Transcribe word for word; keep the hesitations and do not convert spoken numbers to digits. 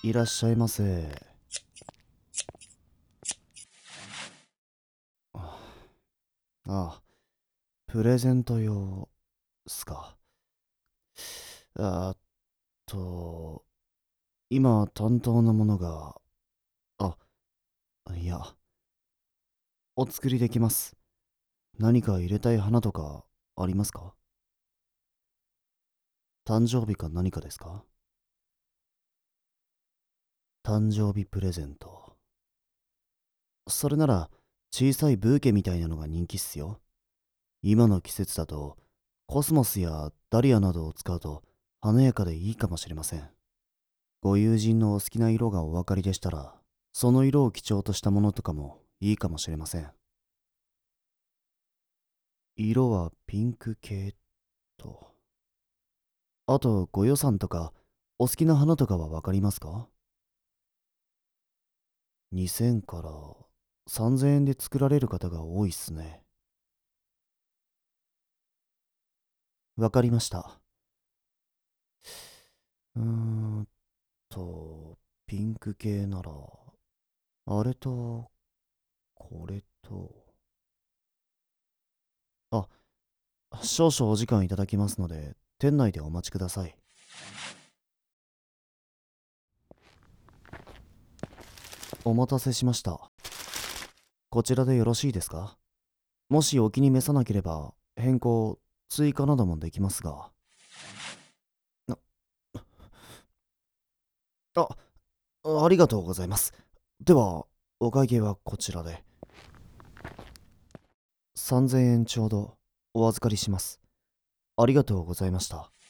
いらっしゃいませ。ああ、プレゼント用っすか。あーっと、今担当のものが、あ、いや、お作りできます。何か入れたい花とかありますか？誕生日か何かですか？誕生日プレゼント。それなら、小さいブーケみたいなのが人気っすよ。今の季節だと、コスモスやダリアなどを使うと華やかでいいかもしれません。ご友人のお好きな色がお分かりでしたら、その色を基調としたものとかもいいかもしれません。色はピンク系と。あと、ご予算とか、お好きな花とかは分かりますか？ にせん からさんぜんえんで作られる方が多いっすね。わかりました。うーんと、ピンク系なら、あれと、これと、あ、少々お時間いただきますので、店内でお待ちください。お待たせしました。こちらでよろしいですか？もしお気に召さなければ、変更、追加などもできますが。あ、あ、ありがとうございます。では、お会計はこちらで。さんぜんえんちょうどお預かりします。ありがとうございました。